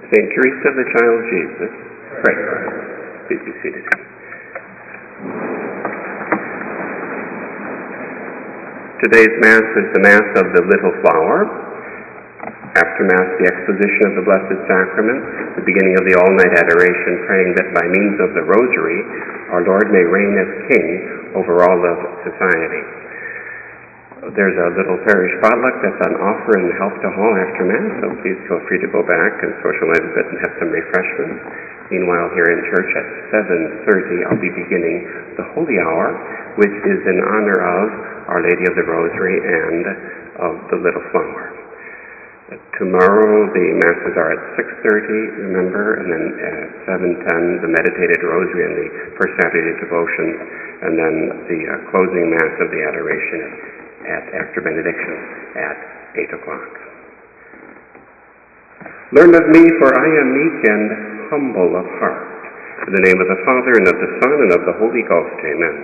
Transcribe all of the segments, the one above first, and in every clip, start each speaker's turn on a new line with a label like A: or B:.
A: St. Teresa of the Child Jesus, pray for us. Please be seated. Today's Mass is the Mass of the Little Flower. After Mass, the exposition of the Blessed Sacrament, the beginning of the all-night adoration, praying that by means of the Rosary, our Lord may reign as King over all of society. There's a little parish potluck that's on offer in the Help to Hall after Mass, so please feel free to go back and socialize a bit and have some refreshments. Meanwhile, here in church at 7:30, I'll be beginning the Holy Hour, which is in honor of Our Lady of the Rosary and of the Little Flower. Tomorrow, the Masses are at 6:30, remember, and then at 7:10, the Meditated Rosary and the First Saturday Devotions, and then the closing Mass of the Adoration after benediction at 8 o'clock. Learn of me, for I am meek and humble of heart. In the name of the Father, and of the Son, and of the Holy Ghost, amen.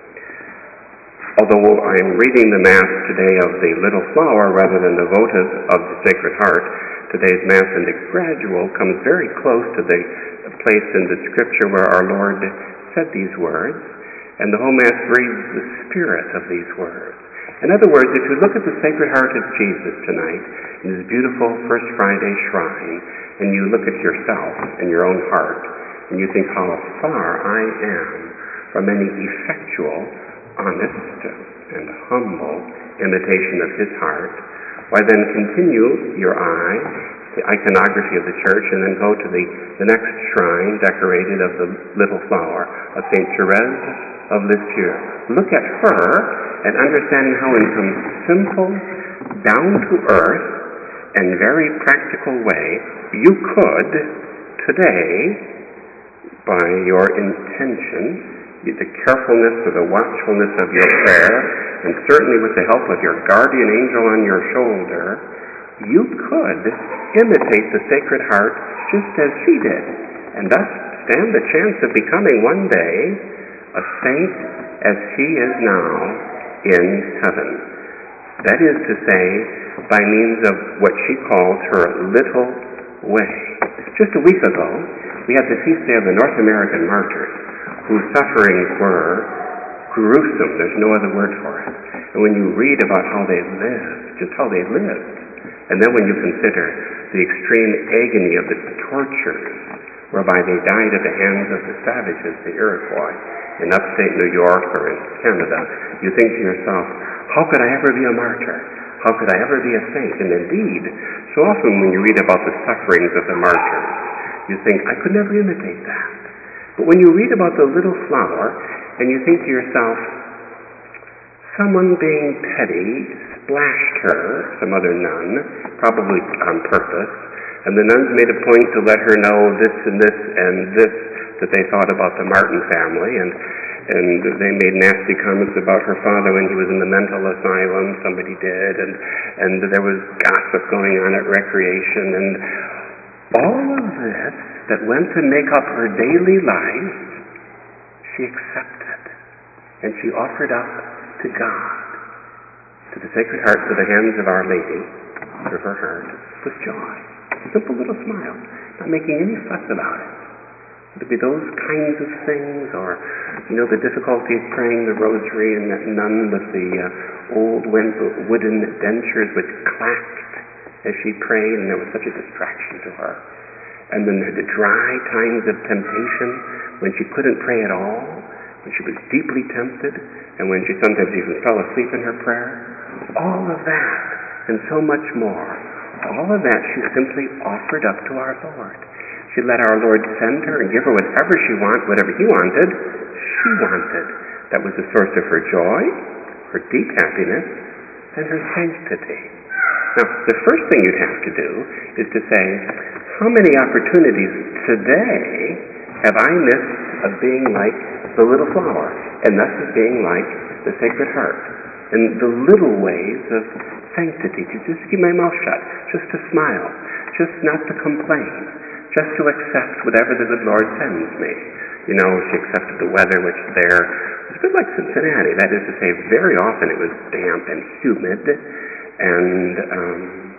A: Although I am reading the Mass today of the Little Flower rather than the votive of the Sacred Heart, today's Mass in the Gradual comes very close to the place in the Scripture where our Lord said these words, and the whole Mass breathes the spirit of these words. In other words, if you look at the Sacred Heart of Jesus tonight in his beautiful First Friday shrine, and you look at yourself and your own heart, and you think how far I am from any effectual, honest, and humble imitation of his heart, why then continue your eye, the iconography of the church, and then go to the next shrine decorated of the Little Flower of St. Therese of Lisieux. Look at her and understanding how in some simple, down-to-earth, and very practical way you could, today, by your intention, the carefulness or the watchfulness of your prayer, and certainly with the help of your guardian angel on your shoulder, you could imitate the Sacred Heart just as she did, and thus stand the chance of becoming one day a saint as she is now in heaven. That is to say, by means of what she calls her little way. Just a week ago, we had the feast day of the North American martyrs, whose sufferings were gruesome. There's no other word for it. And when you read about how they lived, just how they lived, and then when you consider the extreme agony of the tortures whereby they died at the hands of the savages, the Iroquois, in upstate New York or in Canada, you think to yourself, how could I ever be a martyr? How could I ever be a saint? And indeed, so often when you read about the sufferings of the martyrs, you think, I could never imitate that. But when you read about the Little Flower, and you think to yourself, someone being petty splashed her, some other nun, probably on purpose, and the nuns made a point to let her know this and this and this that they thought about the Martin family, and they made nasty comments about her father when he was in the mental asylum, somebody did, and there was gossip going on at recreation, and all of this that went to make up her daily life, she accepted, and she offered up to God, to the Sacred Heart, to the hands of Our Lady, to her heart, with joy. A simple little smile, not making any fuss about it. It would be those kinds of things, or, the difficulty of praying the Rosary, and that nun with the old wooden dentures which clacked as she prayed, and there was such a distraction to her. And then the dry times of temptation, when she couldn't pray at all, when she was deeply tempted, and when she sometimes even fell asleep in her prayer. All of that, and so much more, all of that she simply offered up to our Lord. She let our Lord send her and give her whatever she wanted, whatever he wanted, she wanted. That was the source of her joy, her deep happiness, and her sanctity. Now, the first thing you'd have to do is to say, how many opportunities today have I missed of being like the Little Flower, and thus of being like the Sacred Heart, and the little ways of sanctity, to just keep my mouth shut, just to smile, just not to complain, just to accept whatever the good Lord sends me. She accepted the weather, which there was a bit like Cincinnati. That is to say, very often it was damp and humid, and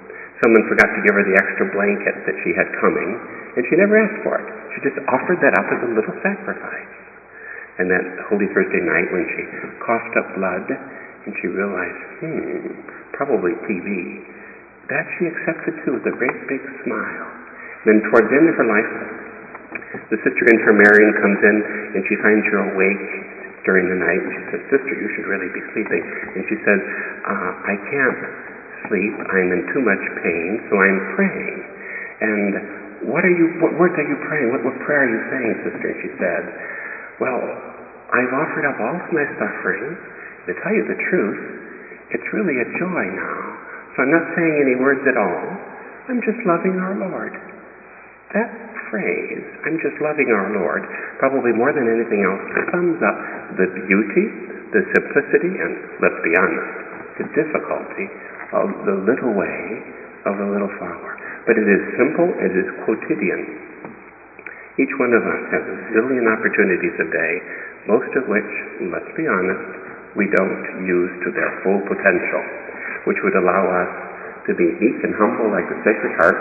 A: someone forgot to give her the extra blanket that she had coming, and she never asked for it. She just offered that up as a little sacrifice. And that Holy Thursday night when she coughed up blood and she realized, probably TB, that she accepted too with a great big smile. Then towards the end of her life, the sister intermarrying comes in and she finds her awake during the night. She says, "Sister, you should really be sleeping." And she says, "I can't sleep. I'm in too much pain, so I'm praying." And what words are you praying? What prayer are you saying, sister? And she said, "Well, I've offered up all of my suffering. To tell you the truth, it's really a joy now. So I'm not saying any words at all. I'm just loving our Lord." That phrase, "I'm just loving our Lord," probably more than anything else, sums up the beauty, the simplicity, and, let's be honest, the difficulty of the little way of the little flower. But it is simple, it is quotidian. Each one of us has a zillion opportunities a day, most of which, let's be honest, we don't use to their full potential, which would allow us to be meek and humble like the Sacred Heart,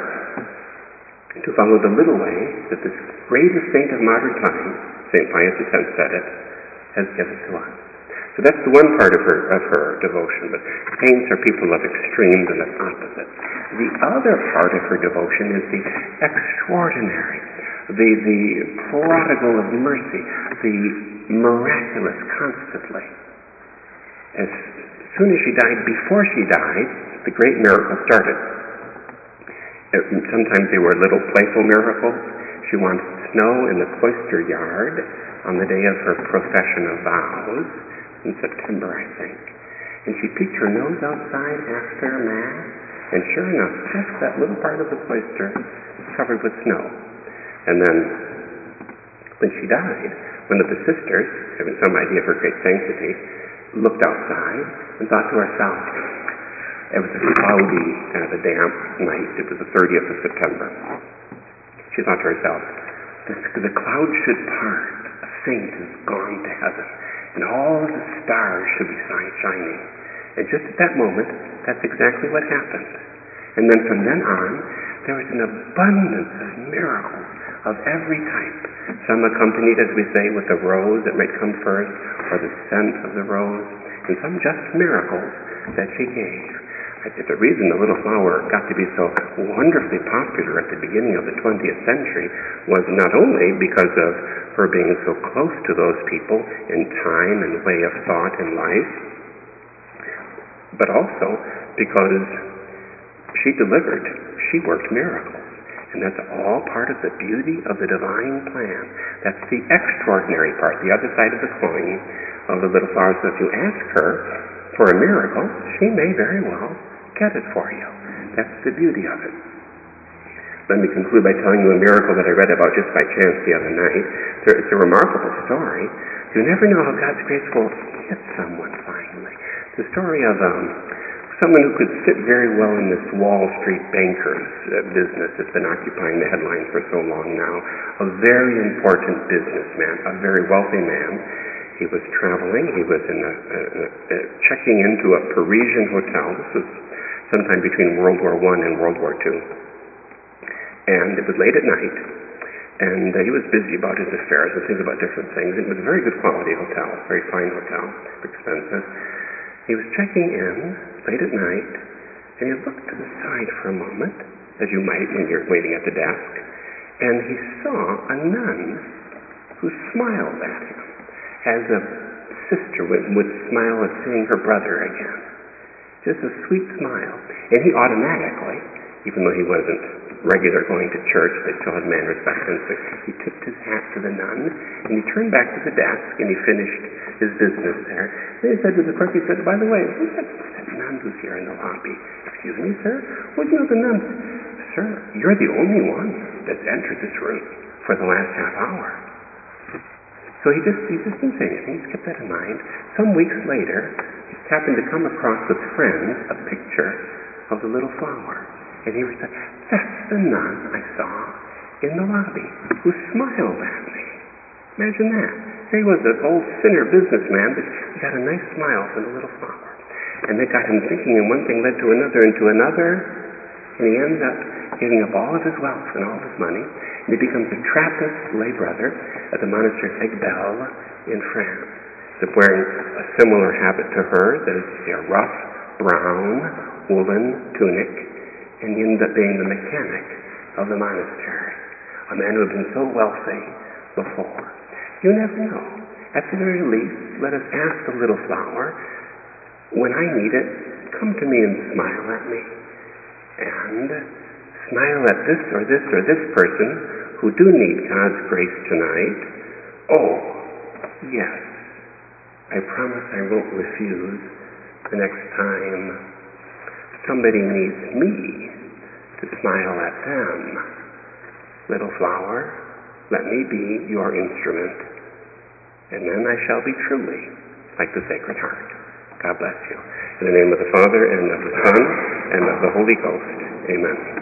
A: to follow the little way that this greatest saint of modern times, St. Pius X said it, has given to us. So that's the one part of her devotion, but saints are people of extremes and of opposites. The other part of her devotion is the extraordinary, the prodigal of mercy, the miraculous constantly. As soon as she died, before she died, the great miracle started. Sometimes they were little playful miracles. She wanted snow in the cloister yard on the day of her profession of vows, in September, I think. And she peeked her nose outside after Mass, and sure enough, just that little part of the cloister covered with snow. And then, when she died, one of the sisters, having some idea of her great sanctity, looked outside and thought to herself, it was a cloudy, kind of a damp night. It was the 30th of September. She thought to herself, the clouds should part. A saint has gone to heaven, and all of the stars should be shining. And just at that moment, that's exactly what happened. And then from then on, there was an abundance of miracles of every type. Some accompanied, as we say, with the rose that might come first, or the scent of the rose, and some just miracles that she gave. The reason the little flower got to be so wonderfully popular at the beginning of the 20th century was not only because of her being so close to those people in time and way of thought and life, but also because she delivered, she worked miracles. And that's all part of the beauty of the divine plan. That's the extraordinary part, the other side of the coin of the little flower. So if you ask her for a miracle, she may very well get it for you. That's the beauty of it. Let me conclude by telling you a miracle that I read about just by chance the other night. It's a remarkable story. You never know how God's grace will hit someone finally. It's the story of someone who could fit very well in this Wall Street banker's business that's been occupying the headlines for so long now. A very important businessman, a very wealthy man. He was traveling. He was checking into a Parisian hotel. This was sometime between World War I and World War II. And it was late at night, and he was busy about his affairs and thinking about different things. It was a very good quality hotel, very fine hotel, expensive. He was checking in late at night, and he looked to the side for a moment, as you might when you're waiting at the desk, and he saw a nun who smiled at him, as a sister would smile at seeing her brother again. Just a sweet smile. And he automatically, even though he wasn't regular going to church, they still had manners back then, so he tipped his hat to the nun, and he turned back to the desk, and he finished his business there. And he said to the clerk, he said, "By the way, who's that nun who's here in the lobby?" "Excuse me, sir? Well, you know the nun." "Sir, you're the only one that's entered this room for the last half hour." So he just didn't say anything. He kept that in mind. Some weeks later, he happened to come across with friends a picture of the little flower. And he said, "That's the nun I saw in the lobby who smiled at me." Imagine that. Here he was, an old sinner businessman, but he got a nice smile from the little flower. And that got him thinking, and one thing led to another and to another. And he ends up giving up all of his wealth and all of his money, and he becomes a Trappist lay brother at the monastery of Aiguebelle in France. He's wearing a similar habit to her, that is to say a rough, brown, woolen tunic, and he ends up being the mechanic of the monastery, a man who had been so wealthy before. You never know. At the very least, let us ask the little flower, when I need it, come to me and smile at me. And smile at this or this or this person who do need God's grace tonight. Oh, yes, I promise I won't refuse the next time somebody needs me to smile at them. Little flower, let me be your instrument, and then I shall be truly like the Sacred Heart. God bless you. In the name of the Father, and of the Son, and of the Holy Ghost. Amen.